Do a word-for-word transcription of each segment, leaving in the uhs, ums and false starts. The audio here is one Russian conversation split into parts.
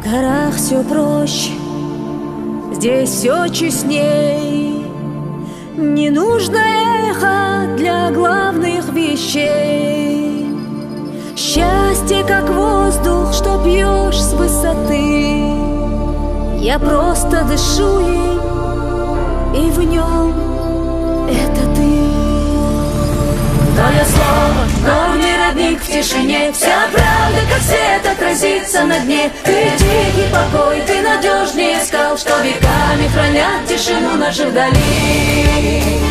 В горах все проще, здесь все честней. Не нужно эхо для главных вещей. Счастье, как воздух, что пьешь с высоты. Я просто дышу им, и в нем это ты. Твое слово, горный родник в тишине. Вся правда, как свет, отразится на дне. Ты тихий покой, ты надежнее скал, что веками хранят тишину наших долин.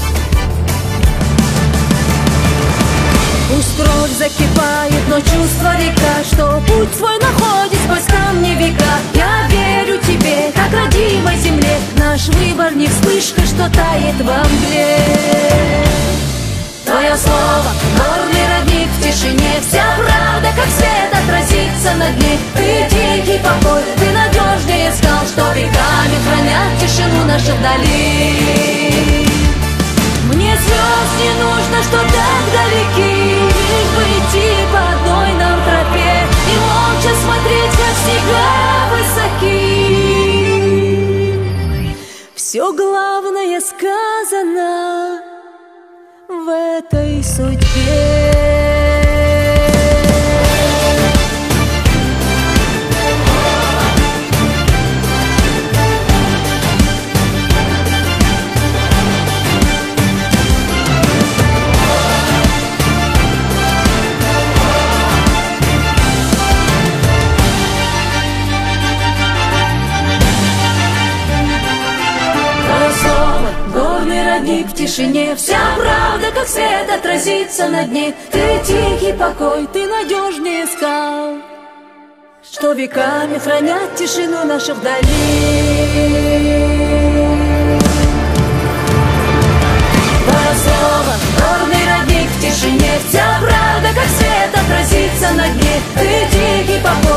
Пусть кровь закипает, но чувство река, что путь свой находит сквозь камни века. Я верю тебе, как родимой земле. Наш выбор не вспышка, что тает во мгле. Твое слово, горный родник в тишине. Вся правда, как свет, отразится на дне. Ты тихий покой, ты надежнее скал, что веками хранят тишину наших долин. Мне звезд не нужно, что так далеки, лишь бы идти по одной нам тропе и молча смотреть, как снега высоки. Все главное сказано в этой судьбе. В тишине вся правда, как свет, отразится на дне. Ты тихий покой, ты надежнее скал, что веками хранят тишину наших долин. Твое слово, горный родник в тишине. Вся правда, как свет, отразится на дне. Ты тихий покой,